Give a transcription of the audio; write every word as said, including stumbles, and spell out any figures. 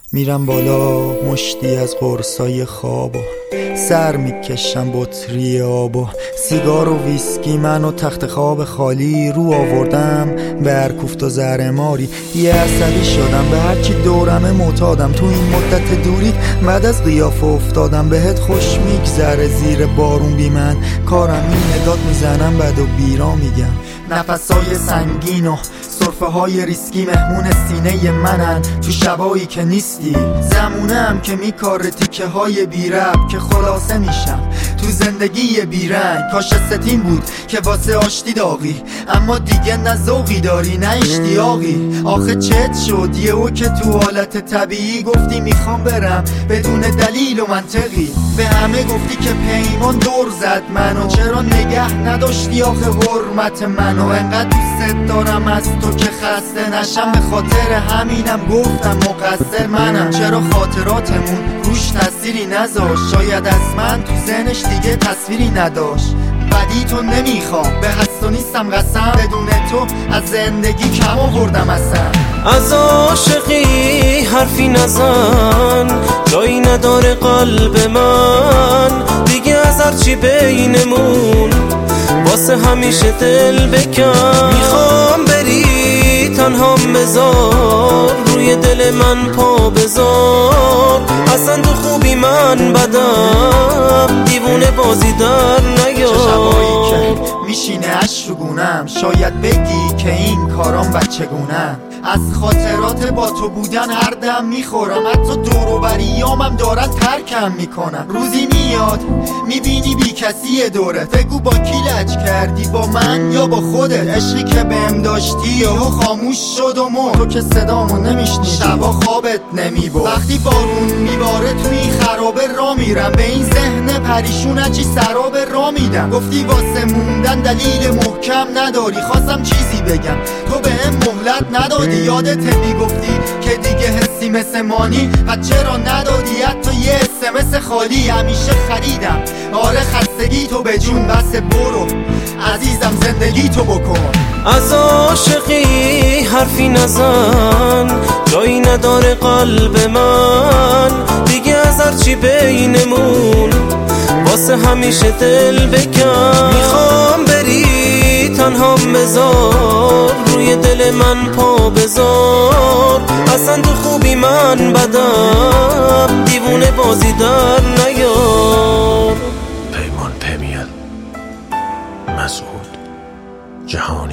میرم بالا مشتی از قرصای خواب و سر میکشم بطری آب و سیگار و ویسکی، من و تخت خواب خالی رو آوردم به هرکوفت و زهر ماری. یه عصبی شدم به هرچی دورمه معتادم، تو این مدت دوریت بعد از قیافه افتادم. بهت خوش میگذره زیر بارون بی من، کارم این نداد میزنم بعد و بیرا میگم. نفسای سنگین و صرفه های ریسکی مهمون سینه منن تو شبایی که نیستی. زمونم که میکاره تیکه های بی رب که خلاصه میشم تو زندگی بیرنگ. کاش ستین بود که واسه آشتی داغی، اما دیگه نه ذوقی داری نه اشتیاقی. آخه چت شد یه او که تو حالت طبیعی گفتی میخوام برم بدون دلیل و منطقی. به همه گفتی که پیمان دور زد منو، چرا نگه نداشتی آخه حرمت منو؟ انقدر دوست دارم از تو که خسته نشم، به خاطر همینم گفتم مقصر منم. چرا خاطراتمون روش تأثیری نذاشت؟ شاید از من تو ذهنش دیگه تصویری نداشت. بدی تو نمیخوام به هست و نیستم قسم، بدون تو از زندگی کم آوردم اصلا. از عاشقی حرفی نزن، جایی نداره قلب من دیگه، از هرچی بینمون واسه همیشه دل بکن. میخوام بری تنها بذار روی دل من پا بذار، اصلا تو خوبی من بدم دیوونه بازی در نیار. چه شبایی که میشینه اش رو گونم، شاید بگی که این کارام بچگونم. از خاطرات با تو بودن هر دم میخورم، حتی دور و بریامم دارن ترکم میکنم. روزی میاد میبینی بی کسی دوره، بگو با کی لج کردی، با من یا با خودت؟ عشقی که بهم داشتی یهو خاموش شد و مرد، تو که صدامو نمیشنیدی، شبا خوابت نمیبرد. وقتی بارون میباره توی خرابه را میرم، به این ذهن پریشون چی سرابه را میدم. گفتی واسه موندن دلیل محکم نداری، خواستم چیزی بگم تو بهم مهلت ندادی. یادت میگفتی که دیگه حسی مثل مانی، و چرا ندادی حتی یه اسمس خالی؟ همیشه خریدم آره خستگی تو به جون، بس برو عزیزم زندگی تو بکن. از عاشقی حرفی نزن، جایی نداره قلب من دیگه، از هرچی بینمون واسه همیشه دل بکن. میخوام بری تنها بذار روی دل من پا بذار، اصلا تو خوبی من بدم دیوونه بازی در نیار. پیمان پمیر مسعود جهان